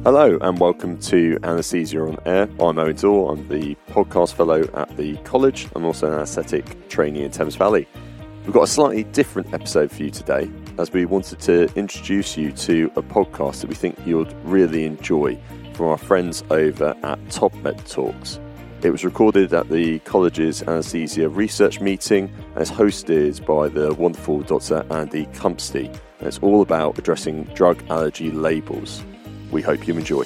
Hello and welcome to Anaesthesia on Air. I'm Owen Dorr, I'm the podcast fellow at the college. I'm also an anaesthetic trainee in Thames Valley. We've got a slightly different episode for you today, as we wanted to introduce you to a podcast that we think you'd really enjoy from our friends over at TopMed Talks. It was recorded at the college's anaesthesia research meeting and is hosted by the wonderful Dr. Andy Cumpsty. And it's all about addressing drug allergy labels. We hope you enjoy.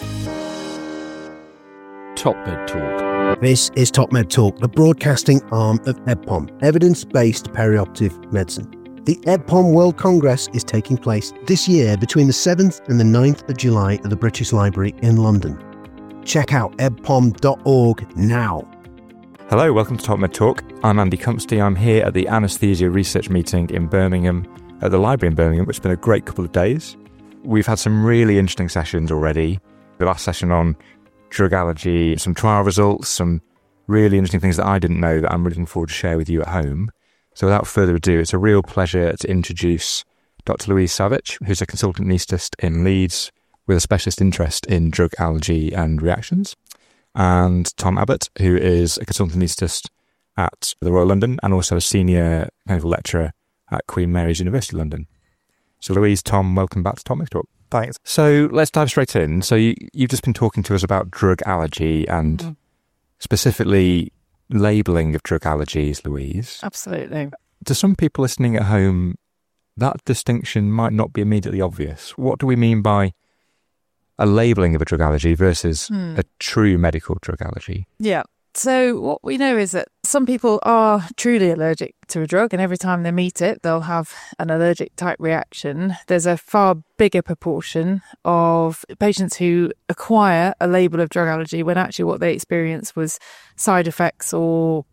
TopMed Talk. This is TopMed Talk, the broadcasting arm of EBPOM, Evidence-Based Perioperative Medicine. The EBPOM World Congress is taking place this year between the 7th and the 9th of July at the British Library in London. Check out ebpom.org now. Hello, welcome to TopMed Talk. I'm Andy Cumpsty. I'm here at the Anaesthesia Research Meeting in Birmingham, at the library in Birmingham, which has been a great couple of days. We've had some really interesting sessions already. The last session on drug allergy, some trial results, some really interesting things that I didn't know that I'm really looking forward to share with you at home. So without further ado, it's a real pleasure to introduce Dr. Louise Savage, who's a consultant anaesthetist in Leeds with a specialist interest in drug allergy and reactions, and Tom Abbott, who is a consultant anaesthetist at the Royal London and also a senior clinical lecturer at Queen Mary's University London. So Louise, Tom, welcome back to TopMed Talk. Thanks. So let's dive straight in. So you've just been talking to us about drug allergy and specifically labelling of drug allergies, Louise. Absolutely. To some people listening at home, that distinction might not be immediately obvious. What do we mean by a labelling of a drug allergy versus a true medical drug allergy? Yeah. So what we know is that some people are truly allergic to a drug, and every time they meet it, they'll have an allergic type reaction. There's a far bigger proportion of patients who acquire a label of drug allergy when actually what they experienced was side effects or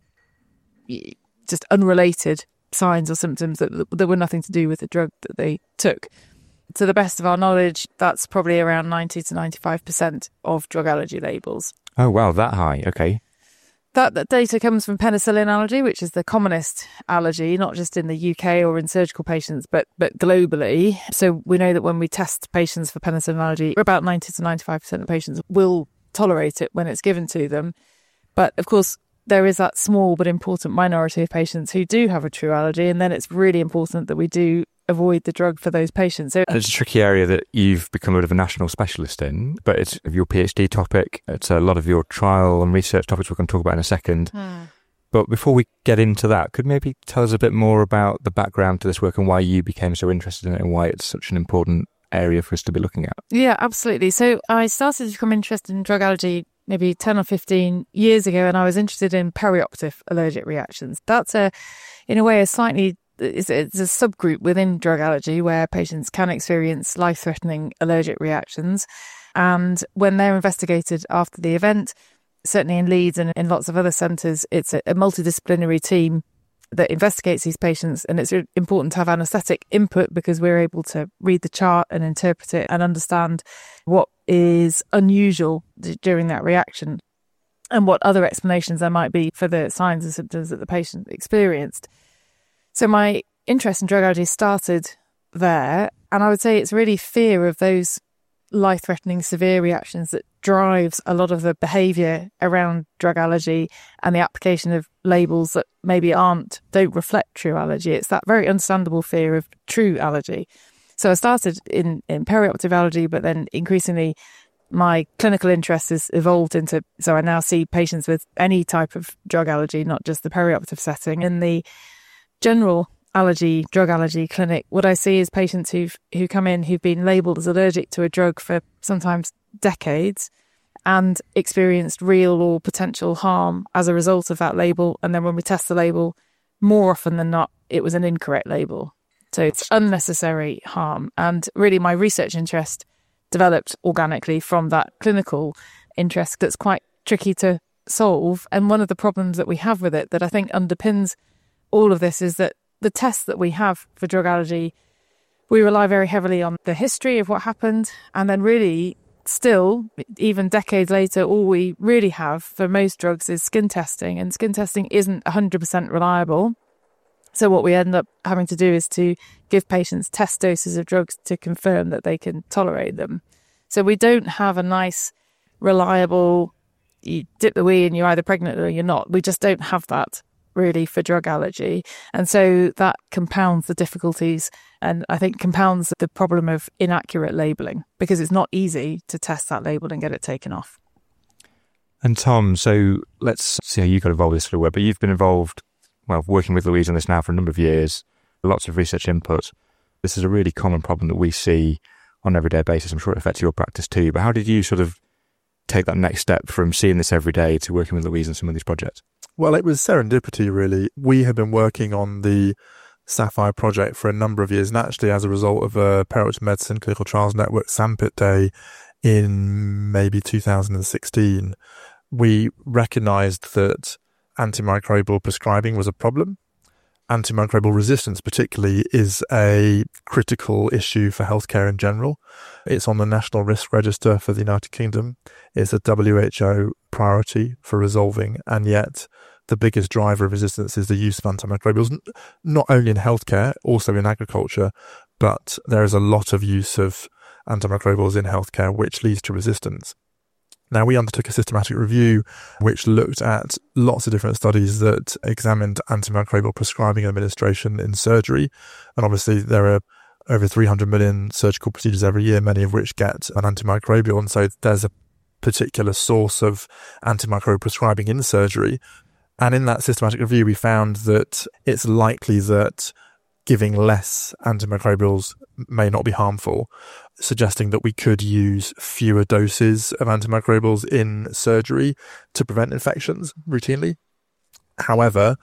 just unrelated signs or symptoms that were nothing to do with the drug that they took. To the best of our knowledge, that's probably around 90 to 95% of drug allergy labels. Oh, wow, that high. Okay. That data comes from penicillin allergy, which is the commonest allergy, not just in the UK or in surgical patients, but globally. So we know that when we test patients for penicillin allergy, about 90 to 95% of patients will tolerate it when it's given to them. But of course, there is that small but important minority of patients who do have a true allergy, and then it's really important that we do avoid the drug for those patients. So it's a tricky area that you've become a bit of a national specialist in, but it's your PhD topic. It's a lot of your trial and research topics we're going to talk about in a second. But before we get into that, could you maybe tell us a bit more about the background to this work and why you became so interested in it and why it's such an important area for us to be looking at? Yeah, absolutely. So I started to become interested in drug allergy maybe 10 or 15 years ago, and I was interested in perioperative allergic reactions. That's in a way a slightly it's a subgroup within drug allergy where patients can experience life-threatening allergic reactions. And when they're investigated after the event, certainly in Leeds and in lots of other centres, it's a multidisciplinary team that investigates these patients. And it's important to have anaesthetic input because we're able to read the chart and interpret it and understand what is unusual during that reaction and what other explanations there might be for the signs and symptoms that the patient experienced. So my interest in drug allergy started there, and I would say it's really fear of those life-threatening severe reactions that drives a lot of the behaviour around drug allergy and the application of labels that maybe don't reflect true allergy. It's that very understandable fear of true allergy. So I started in perioperative allergy, but then increasingly my clinical interest has evolved into, so I now see patients with any type of drug allergy, not just the perioperative setting. In the general drug allergy clinic, what I see is patients who come in who've been labelled as allergic to a drug for sometimes decades and experienced real or potential harm as a result of that label. And then when we test the label, more often than not, it was an incorrect label. So it's unnecessary harm. And really my research interest developed organically from that clinical interest that's quite tricky to solve. And one of the problems that we have with it that I think underpins all of this is that the tests that we have for drug allergy, we rely very heavily on the history of what happened. And then really still, even decades later, all we really have for most drugs is skin testing. And skin testing isn't 100% reliable. So what we end up having to do is to give patients test doses of drugs to confirm that they can tolerate them. So we don't have a nice, reliable, you dip the wee and you're either pregnant or you're not. We just don't have that really for drug allergy. And so that compounds the difficulties and I think compounds the problem of inaccurate labelling because it's not easy to test that label and get it taken off. And Tom, so let's see how you got involved with this sort of work, but you've been involved, well, working with Louise on this now for a number of years, lots of research input. This is a really common problem that we see on an everyday basis. I'm sure it affects your practice too, but how did you sort of take that next step from seeing this every day to working with Louise on some of these projects? Well, it was serendipity, really. We had been working on the SAPPHIRE project for a number of years, and actually as a result of a Perioperative Medicine Clinical Trials Network SAMPIT Day in maybe 2016, we recognised that antimicrobial prescribing was a problem. Antimicrobial resistance particularly is a critical issue for healthcare in general. It's on the National Risk Register for the United Kingdom. It's a WHO priority for resolving, and yet the biggest driver of resistance is the use of antimicrobials, not only in healthcare, also in agriculture, but there is a lot of use of antimicrobials in healthcare which leads to resistance. Now, we undertook a systematic review which looked at lots of different studies that examined antimicrobial prescribing and administration in surgery. And obviously, there are over 300 million surgical procedures every year, many of which get an antimicrobial. And so there's a particular source of antimicrobial prescribing in surgery. And in that systematic review, we found that it's likely that giving less antimicrobials may not be harmful, suggesting that we could use fewer doses of antimicrobials in surgery to prevent infections routinely. However,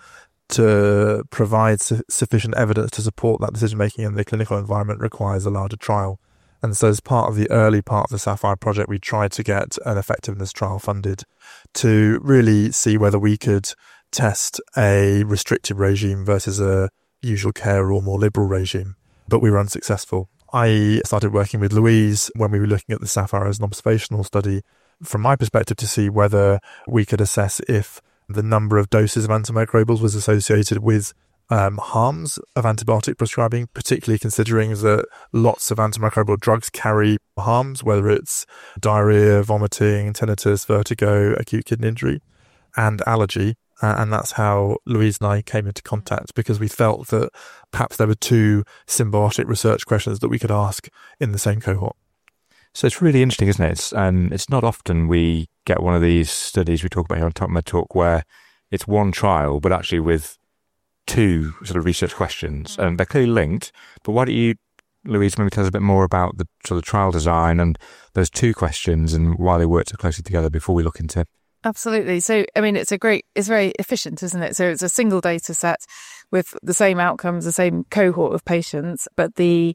to provide sufficient evidence to support that decision-making in the clinical environment requires a larger trial. And so as part of the early part of the SAPPHIRE project, we tried to get an effectiveness trial funded to really see whether we could test a restrictive regime versus a usual care or more liberal regime, but we were unsuccessful. I started working with Louise when we were looking at the SAPPHIRE as an observational study from my perspective to see whether we could assess if the number of doses of antimicrobials was associated with harms of antibiotic prescribing, particularly considering that lots of antimicrobial drugs carry harms, whether it's diarrhea, vomiting, tinnitus, vertigo, acute kidney injury, and allergy. And that's how Louise and I came into contact, because we felt that perhaps there were two symbiotic research questions that we could ask in the same cohort. So it's really interesting, isn't it? It's not often we get one of these studies we talk about here on Top Med Talk where it's one trial, but actually with two sort of research questions. And they're clearly linked. But why don't you, Louise, maybe tell us a bit more about the sort of trial design and those two questions and why they work so closely together before we look into. Absolutely. So, I mean, it's very efficient, isn't it? So it's a single data set with the same outcomes, the same cohort of patients, but the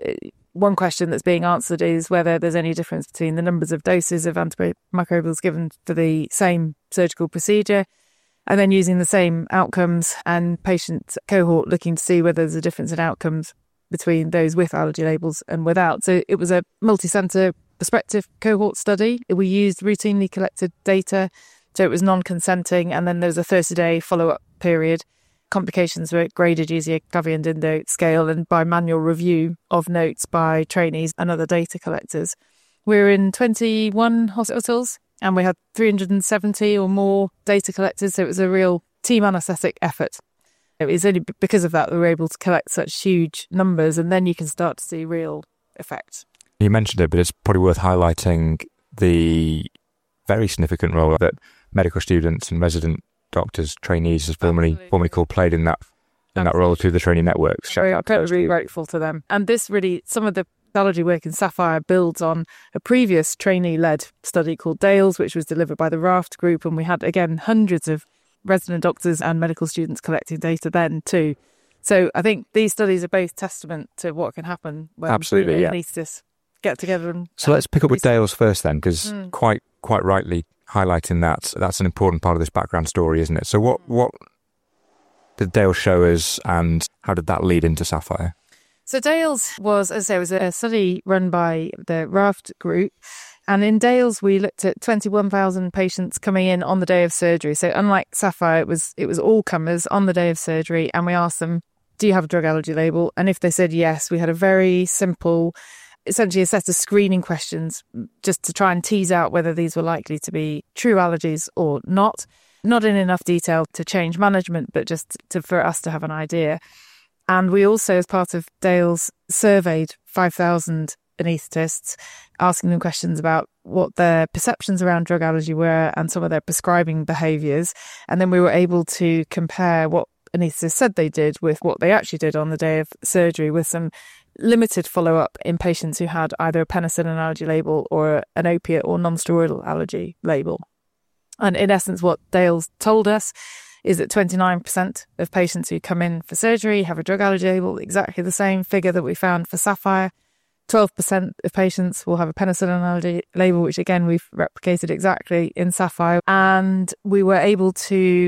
one question that's being answered is whether there's any difference between the numbers of doses of antimicrobials given for the same surgical procedure, and then using the same outcomes and patient cohort looking to see whether there's a difference in outcomes between those with allergy labels and without. So it was a multi-centre prospective cohort study. We used routinely collected data, so it was non-consenting, and then there was a 30-day follow-up period. Complications were graded using a Clavier and Dindo scale and by manual review of notes by trainees and other data collectors. We were in 21 hospitals and we had 370 or more data collectors, so it was a real team anaesthetic effort. It was only because of that we were able to collect such huge numbers, and then you can start to see real effect. You mentioned it, but it's probably worth highlighting the very significant role that medical students and resident doctors, trainees, as formerly called, played in that role through the training networks. I'm really grateful to them. And this really, some of the allergy work in SAPPHIRE builds on a previous trainee-led study called DALES, which was delivered by the RAFT group, and we had, again, hundreds of resident doctors and medical students collecting data then too. So I think these studies are both testament to what can happen when anaesthetists get together. So let's pick up with DALES first then, because quite rightly highlighting that's an important part of this background story, isn't it? So what did DALES show us, and how did that lead into SAPPHIRE? So DALES was, as I say, was a study run by the RAFT group. And in DALES, we looked at 21,000 patients coming in on the day of surgery. So unlike SAPPHIRE, it was all comers on the day of surgery. And we asked them, do you have a drug allergy label? And if they said yes, we had a very simple essentially a set of screening questions just to try and tease out whether these were likely to be true allergies or not. Not in enough detail to change management, but just for us to have an idea. And we also, as part of Dales, surveyed 5,000 anaesthetists, asking them questions about what their perceptions around drug allergy were and some of their prescribing behaviours. And then we were able to compare what anaesthetists said they did with what they actually did on the day of surgery, with some limited follow-up in patients who had either a penicillin allergy label or an opiate or non-steroidal allergy label. And in essence, what Dales told us is that 29% of patients who come in for surgery have a drug allergy label, exactly the same figure that we found for Sapphire. 12% of patients will have a penicillin allergy label, which again, we've replicated exactly in Sapphire. And we were able to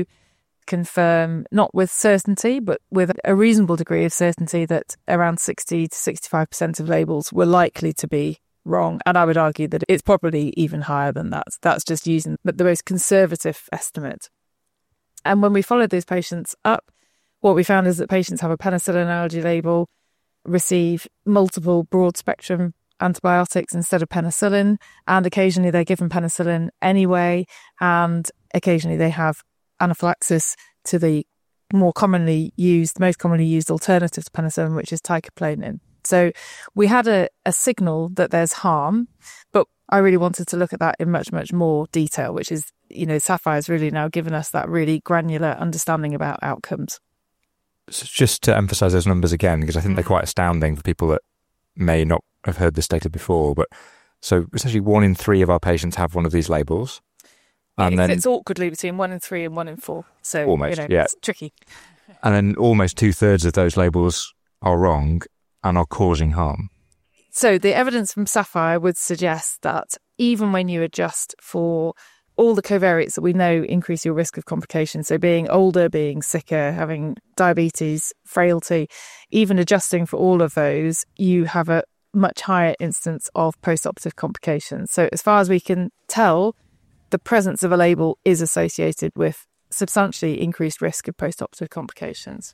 confirm, not with certainty, but with a reasonable degree of certainty, that around 60 to 65% of labels were likely to be wrong. And I would argue that it's probably even higher than that. That's just using the most conservative estimate. And when we followed those patients up, what we found is that patients have a penicillin allergy label, receive multiple broad spectrum antibiotics instead of penicillin, and occasionally they're given penicillin anyway, and occasionally they have anaphylaxis to the most commonly used alternative to penicillin, which is ticaplanin. So we had a signal that there's harm, but I really wanted to look at that in much, much more detail, which is, Sapphire's really now given us that really granular understanding about outcomes. So just to emphasise those numbers again, because I think they're quite astounding for people that may not have heard this data before. But so essentially 1 in 3 of our patients have one of these labels. And then it's awkwardly between 1 in 3 and 1 in 4. So almost, it's tricky. And then almost 2/3 of those labels are wrong and are causing harm. So the evidence from Sapphire would suggest that even when you adjust for all the covariates that we know increase your risk of complications, so being older, being sicker, having diabetes, frailty, even adjusting for all of those, you have a much higher instance of post-operative complications. So as far as we can tell, the presence of a label is associated with substantially increased risk of post-operative complications.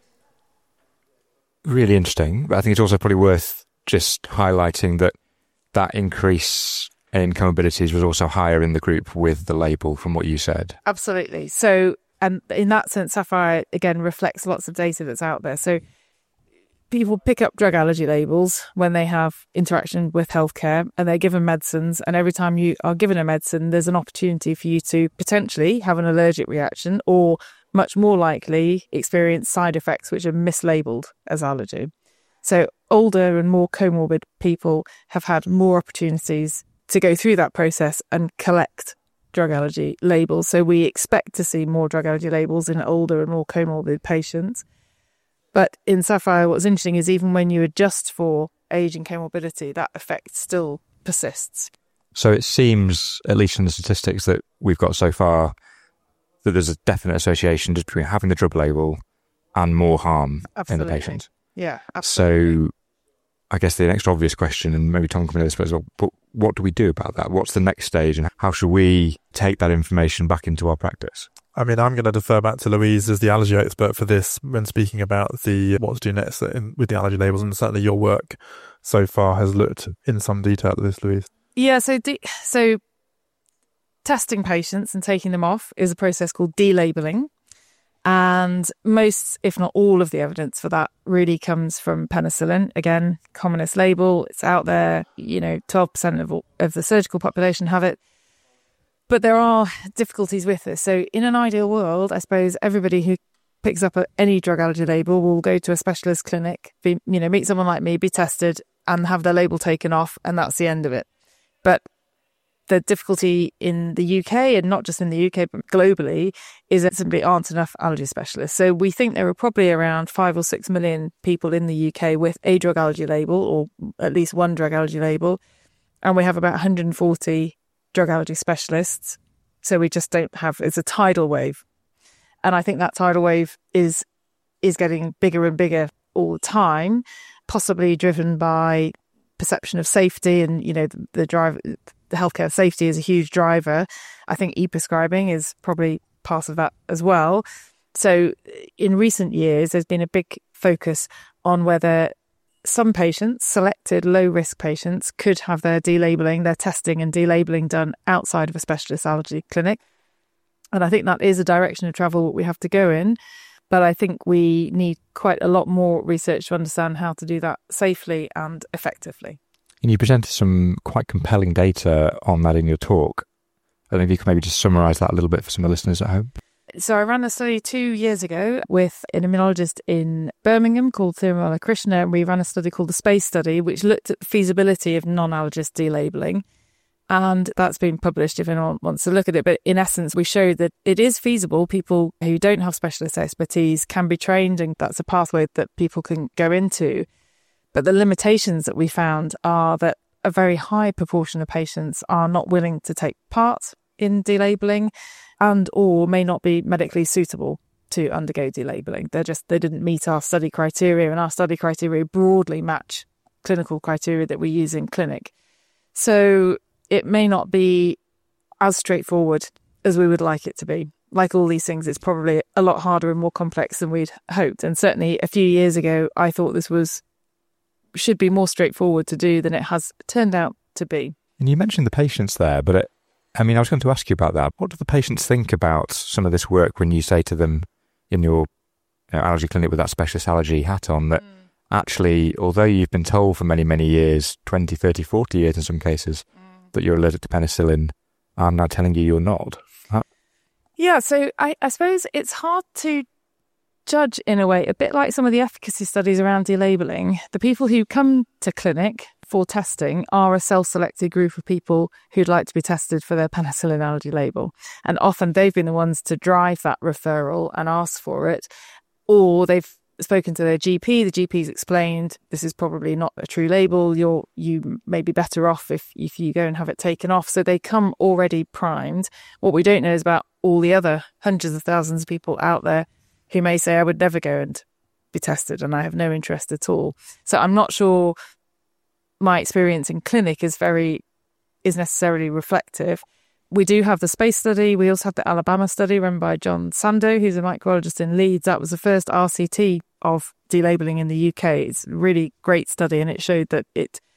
Really interesting. But I think it's also probably worth just highlighting that increase in comorbidities was also higher in the group with the label, from what you said. Absolutely. So, and in that sense, Sapphire, again, reflects lots of data that's out there. So people pick up drug allergy labels when they have interaction with healthcare, and they're given medicines. And every time you are given a medicine, there's an opportunity for you to potentially have an allergic reaction, or much more likely experience side effects which are mislabeled as allergy. So older and more comorbid people have had more opportunities to go through that process and collect drug allergy labels. So we expect to see more drug allergy labels in older and more comorbid patients. But in Sapphire, what's interesting is even when you adjust for age and comorbidity, that effect still persists. So it seems, at least in the statistics that we've got so far, that there's a definite association between having the drug label and more harm in the patient. Yeah, absolutely. So I guess the next obvious question, and maybe Tom can know this as well, but what do we do about that? What's the next stage, and how should we take that information back into our practice? I mean, I'm going to defer back to Louise as the allergy expert for this when speaking about the what to do next with the allergy labels, and certainly your work so far has looked in some detail at this, Louise. Yeah, so testing patients and taking them off is a process called delabeling. And most, if not all, of the evidence for that really comes from penicillin. Again, commonest label, it's out there, 12% of the surgical population have it. But there are difficulties with this. So in an ideal world, I suppose everybody who picks up any drug allergy label will go to a specialist clinic, meet someone like me, be tested and have their label taken off, and that's the end of it. But the difficulty in the UK, and not just in the UK, but globally, is that simply aren't enough allergy specialists. So we think there are probably around 5 or 6 million people in the UK with a drug allergy label, or at least one drug allergy label. And we have about 140 drug allergy specialists. So we just don't have, it's a tidal wave. And I think that tidal wave is getting bigger and bigger all the time, possibly driven by perception of safety and, the healthcare safety is a huge driver. I think e-prescribing is probably part of that as well. So in recent years, there's been a big focus on whether some patients, selected low-risk patients, could have their delabeling, their testing and delabeling done outside of a specialist allergy clinic. And I think that is a direction of travel we have to go in. But I think we need quite a lot more research to understand how to do that safely and effectively. And you presented some quite compelling data on that in your talk. I don't know if you could maybe just summarise that a little bit for some of the listeners at home. So I ran a study 2 years ago with an immunologist in Birmingham called Thirumala Krishna, and we ran a study called the SPACE study, which looked at the feasibility of non-allergist delabeling. And that's been published if anyone wants to look at it. But in essence, we showed that it is feasible. People who don't have specialist expertise can be trained, and that's a pathway that people can go into. But the limitations that we found are that a very high proportion of patients are not willing to take part in delabeling and or may not be medically suitable to undergo delabeling. They didn't meet our study criteria, and our study criteria broadly match clinical criteria that we use in clinic. So it may not be as straightforward as we would like it to be. Like all these things, it's probably a lot harder and more complex than we'd hoped. And certainly a few years ago, I thought this should be more straightforward to do than it has turned out to be. And you mentioned the patients there, but I was going to ask you about that. What do the patients think about some of this work when you say to them in your allergy clinic with that specialist allergy hat on that actually, although you've been told for many, many years, 20, 30, 40 years in some cases, that you're allergic to penicillin, I'm now telling you you're not? Yeah, so I suppose it's hard to judge in a way, a bit like some of the efficacy studies around delabeling. The people who come to clinic for testing are a self-selected group of people who'd like to be tested for their penicillin allergy label. And often they've been the ones to drive that referral and ask for it, or they've spoken to their GP. The GP's explained this is probably not a true label. You may be better off if you go and have it taken off. So they come already primed. What we don't know is about all the other hundreds of thousands of people out there who may say, I would never go and be tested and I have no interest at all. So I'm not sure my experience in clinic is necessarily reflective. We do have the SPACE study. We also have the Alabama study run by John Sando, who's a microbiologist in Leeds. That was the first RCT of delabeling in the UK. It's a really great study, and it showed that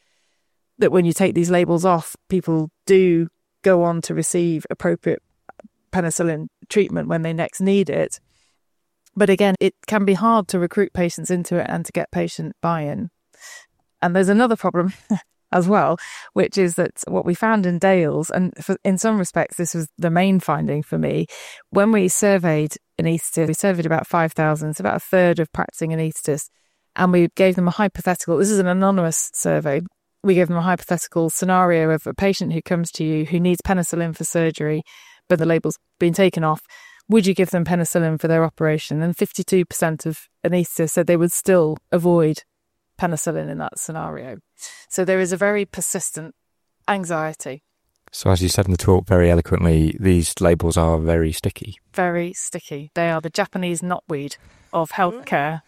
when you take these labels off, people do go on to receive appropriate penicillin treatment when they next need it. But again, it can be hard to recruit patients into it and to get patient buy-in. And there's another problem as well, which is that what we found in Dales, and in some respects, this was the main finding for me, when we surveyed anaesthetists, we surveyed about 5,000, it's about a third of practicing anaesthetists, and we gave them a hypothetical, this is an anonymous survey, we gave them a hypothetical scenario of a patient who comes to you who needs penicillin for surgery, but the label's been taken off. Would you give them penicillin for their operation? And 52% of anaesthetists said they would still avoid penicillin in that scenario. So there is a very persistent anxiety. So as you said in the talk very eloquently, these labels are very sticky. Very sticky. They are the Japanese knotweed of healthcare.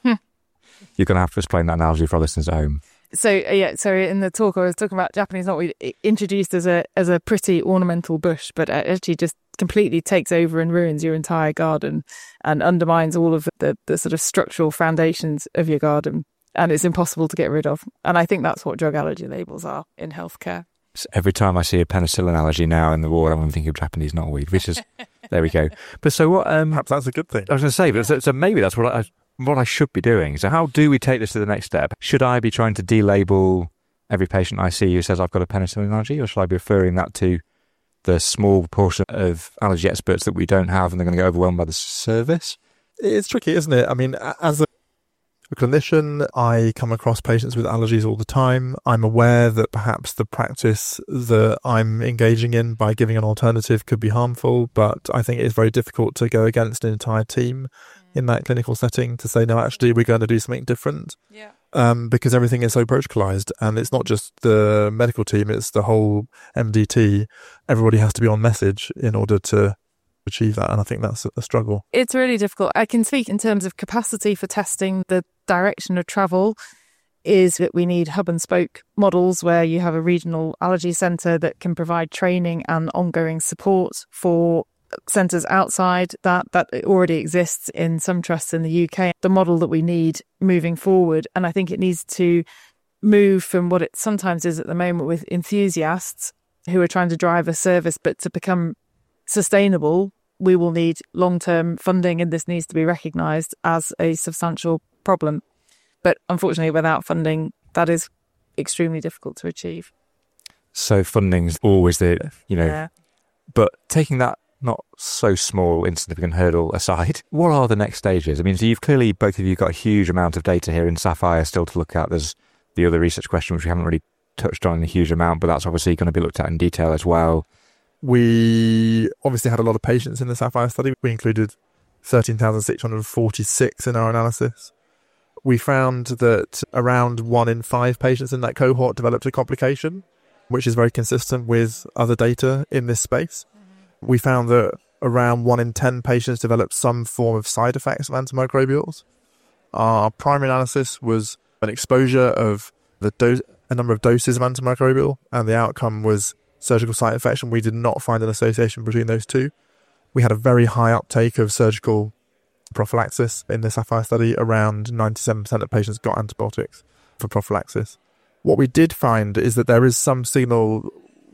You're going to have to explain that analogy for our listeners at home. So in the talk I was talking about Japanese knotweed introduced as a pretty ornamental bush, but it actually just completely takes over and ruins your entire garden and undermines all of the sort of structural foundations of your garden. And it's impossible to get rid of. And I think that's what drug allergy labels are in healthcare. So every time I see a penicillin allergy now in the ward, I'm thinking of Japanese knotweed, which is, there we go. But so what... perhaps that's a good thing. I was going to say, but so maybe that's what I should be doing. So how do we take this to the next step? Should I be trying to delabel every patient I see who says I've got a penicillin allergy, or should I be referring that to the small portion of allergy experts that we don't have and they're going to get overwhelmed by the service? It's tricky, isn't it? I mean, as a clinician, I come across patients with allergies all the time. I'm aware that perhaps the practice that I'm engaging in by giving an alternative could be harmful, but I think it is very difficult to go against an entire team in that clinical setting to say, no, actually, we're going to do something different. Yeah. Because everything is so protocolized, and it's not just the medical team, it's the whole MDT. Everybody has to be on message in order to achieve that, and I think that's a struggle. It's really difficult. I can speak in terms of capacity for testing. The direction of travel is that we need hub and spoke models where you have a regional allergy centre that can provide training and ongoing support for centres outside that already exists in some trusts in the UK, the model that we need moving forward. And I think it needs to move from what it sometimes is at the moment with enthusiasts who are trying to drive a service, but to become sustainable, we will need long-term funding, and this needs to be recognised as a substantial problem. But unfortunately, without funding, that is extremely difficult to achieve. So funding's always but taking that not so small, insignificant hurdle aside, what are the next stages? I mean, so you've clearly, both of you, got a huge amount of data here in Sapphire still to look at. There's the other research question, which we haven't really touched on in a huge amount, but that's obviously going to be looked at in detail as well. We obviously had a lot of patients in the Sapphire study. We included 13,646 in our analysis. We found that around 1 in 5 patients in that cohort developed a complication, which is very consistent with other data in this space. We found that around 1 in 10 patients developed some form of side effects of antimicrobials. Our primary analysis was an exposure of a number of doses of antimicrobial, and the outcome was surgical site infection. We did not find an association between those two. We had a very high uptake of surgical prophylaxis in the Sapphire study. Around 97% of patients got antibiotics for prophylaxis. What we did find is that there is some signal,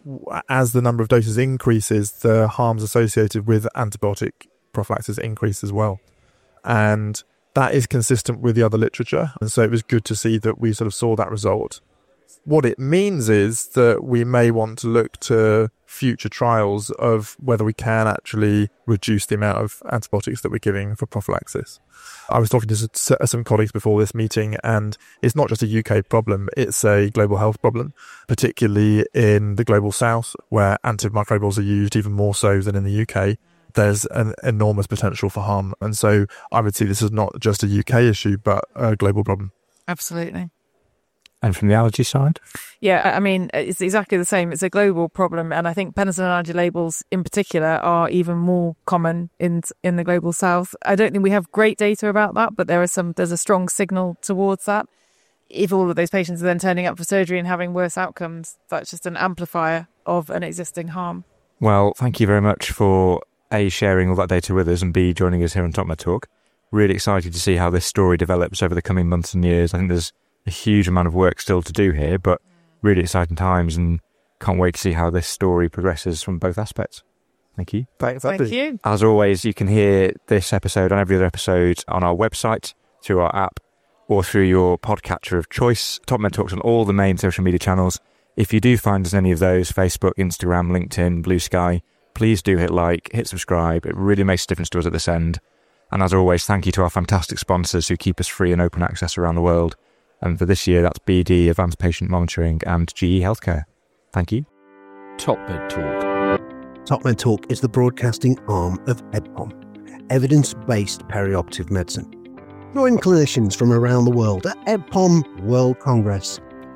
as the number of doses increases, the harms associated with antibiotic prophylaxis increase as well. And that is consistent with the other literature. And so it was good to see that we sort of saw that result. What it means is that we may want to look to future trials of whether we can actually reduce the amount of antibiotics that we're giving for prophylaxis. I was talking to some colleagues before this meeting, and it's not just a UK problem, it's a global health problem, particularly in the global south, where antimicrobials are used even more so than in the UK. There's an enormous potential for harm. And so I would see this as not just a UK issue, but a global problem. Absolutely. And from the allergy side? Yeah, I mean, it's exactly the same. It's a global problem. And I think penicillin allergy labels in particular are even more common in the global south. I don't think we have great data about that, but there's a strong signal towards that. If all of those patients are then turning up for surgery and having worse outcomes, that's just an amplifier of an existing harm. Well, thank you very much for A, sharing all that data with us, and B, joining us here on TopMed Talk. Really excited to see how this story develops over the coming months and years. I think there's a huge amount of work still to do here, but really exciting times, and can't wait to see how this story progresses from both aspects. Thank you. Thanks, Andy. Thank you. As always, you can hear this episode and every other episode on our website, through our app, or through your podcatcher of choice. TopMed Talks on all the main social media channels. If you do find us in any of those, Facebook, Instagram, LinkedIn, Blue Sky, please do hit like, hit subscribe. It really makes a difference to us at this end. And as always, thank you to our fantastic sponsors who keep us free and open access around the world. And for this year, that's BD, Advanced Patient Monitoring, and GE Healthcare. Thank you. TopMed Talk. TopMed Talk is the broadcasting arm of EBPOM, Evidence-Based Perioperative Medicine. Join clinicians from around the world at EBPOM World Congress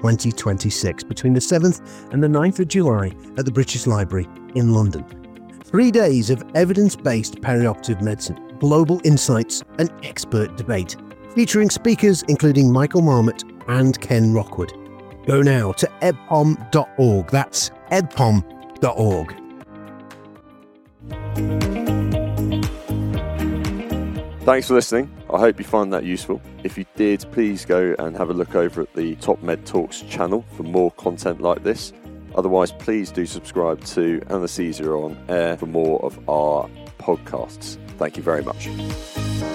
2026 between the 7th and the 9th of July at the British Library in London. 3 days of evidence-based perioperative medicine, global insights and expert debate, featuring speakers including Michael Marmot and Ken Rockwood. Go now to ebpom.org. That's ebpom.org. Thanks for listening. I hope you find that useful. If you did, please go and have a look over at the TopMed Talks channel for more content like this. Otherwise, please do subscribe to Anaesthesia on Air for more of our podcasts. Thank you very much.